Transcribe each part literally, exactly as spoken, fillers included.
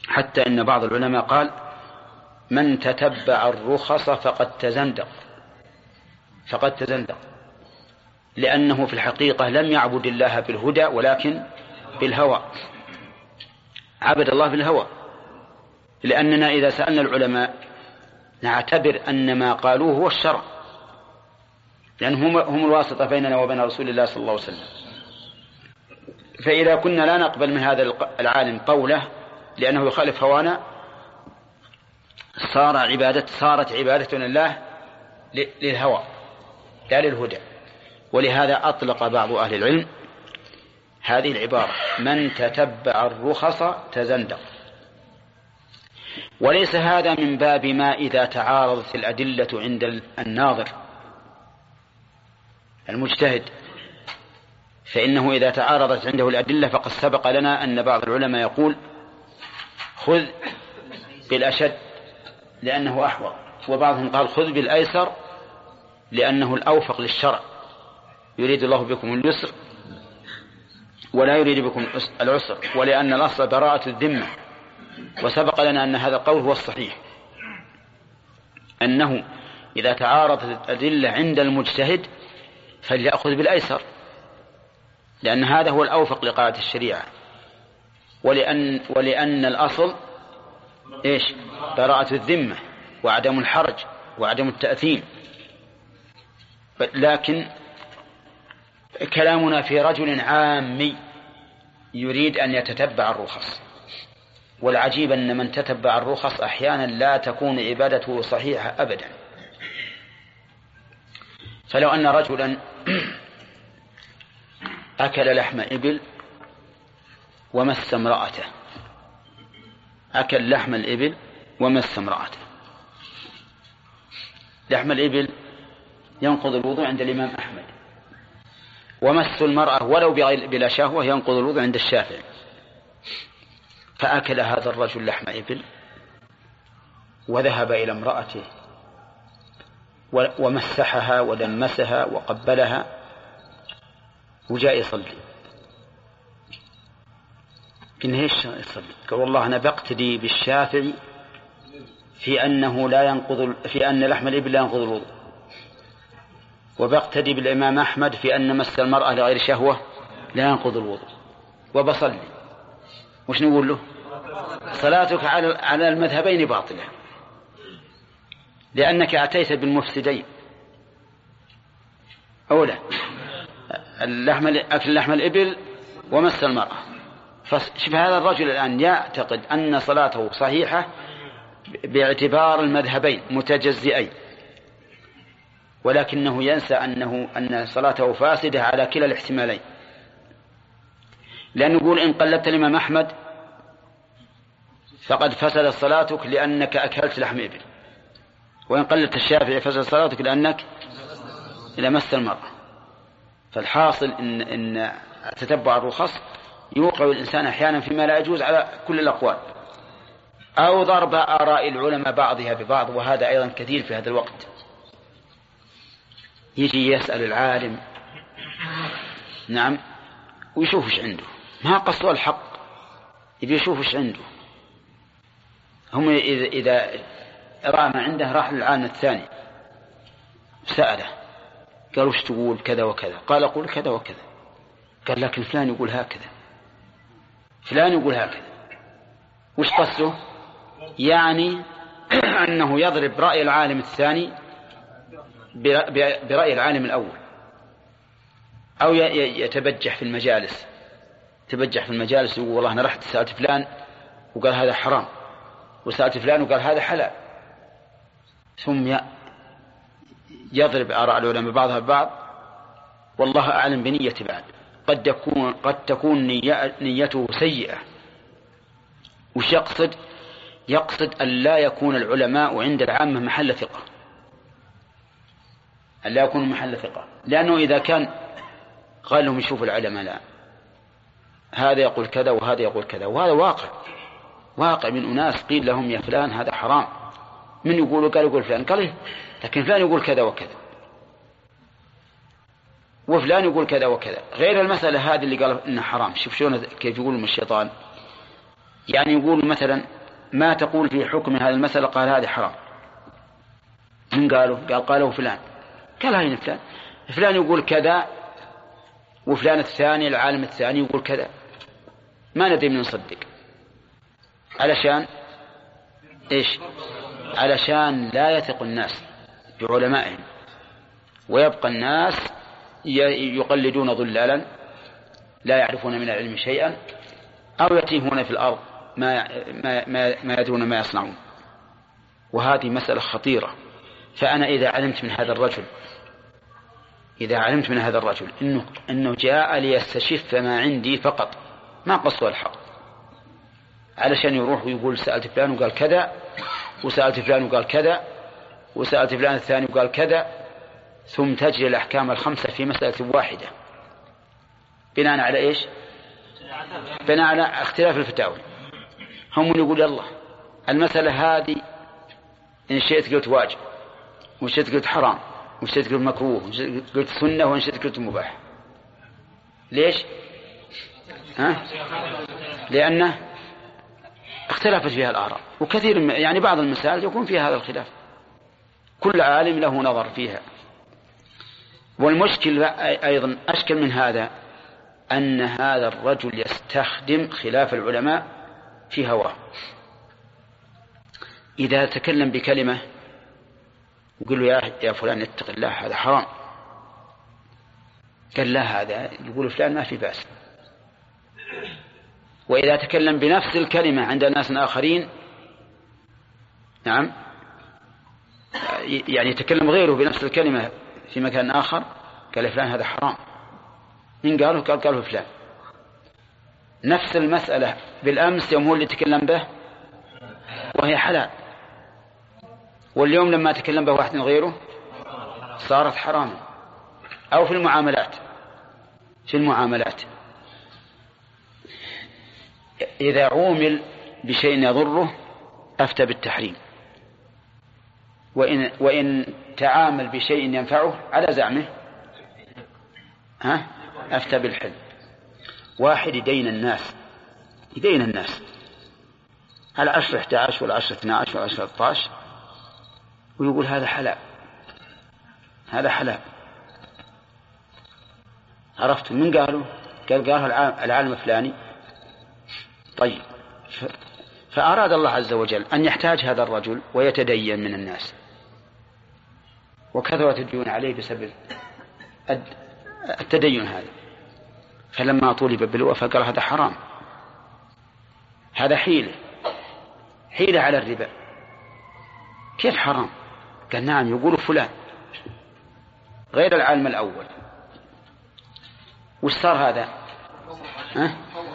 حتى إن بعض العلماء قال من تتبع الرخص فقد تزندق فقد تزندق لأنه في الحقيقة لم يعبد الله بالهدى ولكن بالهوى، عبد الله بالهوى. لأننا إذا سألنا العلماء نعتبر أن ما قالوه هو الشرع، لأنهم هم الواسطة بيننا وبين رسول الله صلى الله عليه وسلم. فإذا كنا لا نقبل من هذا العالم قوله لأنه يخالف هوانا صار عبادة صارت عبادتنا لله للهوى لا للهدى. ولهذا أطلق بعض أهل العلم هذه العبارة من تتبع الرخص تزندق. وليس هذا من باب ما إذا تعارضت الأدلة عند الناظر المجتهد، فإنه إذا تعارضت عنده الأدلة فقد سبق لنا أن بعض العلماء يقول خذ بالأشد لأنه أحوط، وبعضهم قال خذ بالأيسر لأنه الأوفق للشرع، يريد الله بكم اليسر ولا يريد بكم العسر، ولأن الأصل براءة الذمة. وسبق لنا أن هذا القول هو الصحيح، أنه إذا تعارضت الأدلة عند المجتهد فليأخذ بالأيسر لأن هذا هو الأوفق لقاعدة الشريعة، ولأن, ولأن الأصل إيش؟ براءة الذمة وعدم الحرج وعدم التأثيم. لكن كلامنا في رجل عامي يريد أن يتتبع الرخص، والعجيب أن من تتبع الرخص أحيانا لا تكون عبادته صحيحة أبدا. فلو أن رجلا أكل لحم إبل ومس امرأته، أكل لحم الإبل ومس امرأته. لحم الإبل ينقض الوضوء عند الإمام أحمد، ومس المرأة ولو بلا شهوة ينقض الوضوء عند الشافعي. فأكل هذا الرجل لحم إبل وذهب إلى امرأته ومسحها ودمسها وقبلها وجاء يصلي. إن هيش يصلي؟ قال والله أنا بقتدي بالشافعي في أنه لا ينقض في أن لحم الإبل لا ينقض الوضوء، وبقتدي بالإمام أحمد في أن مس المرأة لغير شهوة لا ينقض الوضوء، وبصلي. وش نقول له؟ صلاتك على المذهبين باطلة لأنك أتيت بالمفسدين. أولا اللحم أكل لحم الإبل ومس المرأة. فشوف هذا الرجل الآن يعتقد أن صلاته صحيحة باعتبار المذهبين متجزئين، ولكنه ينسى أنه أن صلاته فاسدة على كلا الاحتمالين. لأن نقول إن قلدت الإمام أحمد فقد فسدت صلاتك لأنك أكلت لحم إبل، وإن قلدت الشافعي فسدت صلاتك لأنك لمست المرأة. فالحاصل إن, إن تتبع الرخص يوقع الإنسان أحيانا فيما لا يجوز على كل الأقوال، أو ضرب آراء العلماء بعضها ببعض، وهذا أيضا كثير في هذا الوقت. يجي يسأل العالم نعم ويشوف ايش عنده، ما قصوا الحق، يبي يشوف ايش عنده. هم إذا, إذا رأى ما عنده راح للعالم الثاني سأله قال وش تقول كذا وكذا، قال أقول كذا وكذا، قال لكن فلان يقول هكذا، فلان يقول هكذا. وش قصده؟ يعني أنه يضرب رأي العالم الثاني برأي العالم الأول، أو يتبجح في المجالس تبجح في المجالس يقول والله أنا رحت سألت فلان وقال هذا حرام، وسألت فلان وقال هذا حلال، ثم يضرب آراء العلماء بعضها ببعض. والله أعلم بنية بعد، قد تكون قد تكون نيته سيئة. وش يقصد؟ يقصد أن لا يكون العلماء عند العامة محل ثقة، أن لا يكون محل ثقة، لأنه إذا كان قال لهم يشوفوا العلماء لا هذا يقول كذا وهذا يقول كذا، وهذا واقع واقع من أناس قيل لهم يا فلان هذا حرام، من يقول قال يقول فلان قال لكن فلان يقول كذا وكذا وفلان يقول كذا وكذا، غير المسألة هذه اللي قال إنه حرام. شوف شلون كيف يقول الشيطان، يعني يقول مثلا ما تقول في حكم هذه المسألة؟ قال هذه حرام. من قالوا؟ قال قاله فلان. قال هين فلان فلان يقول كذا، وفلان الثاني العالم الثاني يقول كذا، ما ندري من نصدق. علشان إيش؟ علشان لا يثق الناس بعلمائهم، ويبقى الناس يقلدون ضلالا لا يعرفون من العلم شيئا، أو يتيهون في الأرض ما ما ما يدرون ما يصنعون. وهذه مسألة خطيرة. فأنا إذا علمت من هذا الرجل إذا علمت من هذا الرجل إنه إنه جاء ليستشف ما عندي فقط، ما قصده الحق، علشان يروح ويقول سألت فلان وقال كذا، وسألت فلان وقال كذا، وسألت فلان الثاني وقال كذا، ثم تجري الأحكام الخمسة في مسألة واحدة بناء على إيش؟ بناء على اختلاف الفتاوى. هم يقول الله المسألة هذه إن شئت قلت واجب، وإن شئت قلت حرام، وإن شئت قلت مكروه، وإن شئت قلت سنة، وإن شئت قلت مباح. ليش؟ ها؟ لأنه اختلفت فيها الآراء، وكثير يعني بعض المسائل يكون فيها هذا الخلاف، كل عالم له نظر فيها. والمشكل أيضا أشكل من هذا أن هذا الرجل يستخدم خلاف العلماء في هواه. إذا تكلم بكلمة يقول له يا يا فلان اتق الله هذا حرام، قال لا هذا يقول فلان ما في بأس. وإذا تكلم بنفس الكلمة عند ناس آخرين، نعم يعني يتكلم غيره بنفس الكلمة في مكان آخر، قال فلان هذا حرام. من قاله؟ قال قاله فلان. نفس المسألة بالأمس يوم هو اللي تكلم به وهي حلال، واليوم لما تكلم به واحد غيره صارت حراما. أو في المعاملات في المعاملات إذا عومل بشيء يضره أفتى بالتحريم، وإن, وإن تعامل بشيء ينفعه على زعمه ها أفتى بالحل. واحد يدين الناس يدين الناس على عشر إحدى عشر والعشر اثنى عشر والعشر ثلاثة عشر، ويقول هذا حلال هذا حلال. عرفت من قالوا؟ قال قاله العالم الفلاني. طيب، فأراد الله عز وجل أن يحتاج هذا الرجل ويتدين من الناس، وكثرت الديون عليه بسبب التدين هذا. فلما طولب بالوفاء قال هذا حرام، هذا حيلة حيلة على الربا. كيف حرام؟ قال نعم يقول فلان غير العالم الأول. وش صار هذا؟ أه؟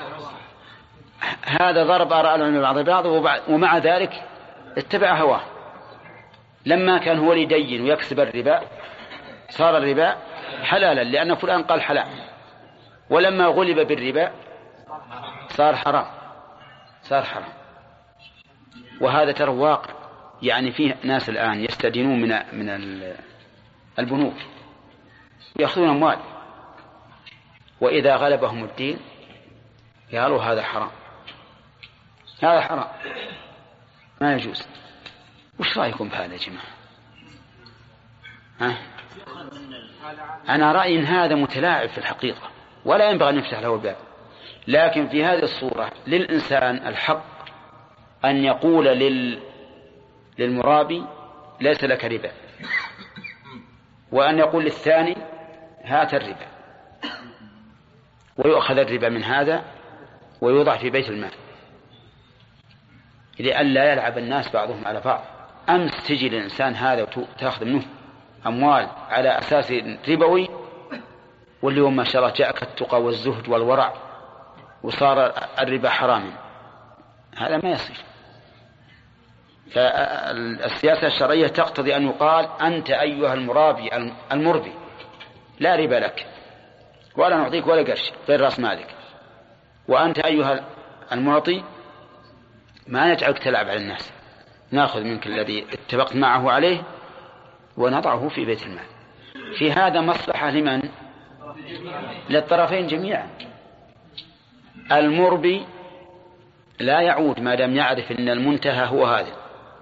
هذا ضرب آراء العلماء بعض بعض، ومع ذلك اتبع هواه. لما كان هو يدين ويكسب الربا صار الربا حلالا لأن فلان قال حلال، ولما غلب بالربا صار حرام صار حرام. وهذا ترى واقع، يعني فيه ناس الآن يستدينون من من البنوك يأخذون أموال، وإذا غلبهم الدين قالوا هذا حرام هذا حرام ما يجوز. وش رأيكم بهذا يا جماعة؟ ها؟ أنا رأيي إن هذا متلاعب في الحقيقة، ولا ينبغي أن يفتح له الباب. لكن في هذه الصورة للإنسان الحق أن يقول لل... للمرابي ليس لك ربا، وأن يقول للثاني هات الربا، ويؤخذ الربا من هذا ويوضع في بيت المال، لئلا يلعب الناس بعضهم على بعض. أمس تجي للإنسان هذا وتأخذ منه أموال على أساس ربوي، واليوم ما شاء الله جاءك التقى والزهد والورع وصار الربا حراما. هذا ما يصير. فالسياسة الشرعية تقتضي أن يقال أنت أيها المرابي المربي لا ربا لك، ولا نعطيك ولا قرش غير رأس مالك، وأنت أيها المعطي ما نجعلك تلعب على الناس، نأخذ منك الذي اتفقت معه عليه ونضعه في بيت المال. في هذا مصلحة لمن؟ للطرفين جميعا. المربي لا يعود ما دام يعرف أن المنتهى هو هذا.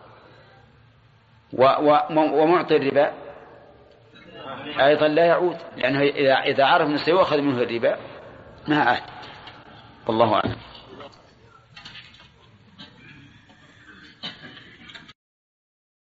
ومعطي الربا أيضا لا يعود، لأنه إذا عرف أنه سيؤخذ منه الربا ما عاد. والله أعلم.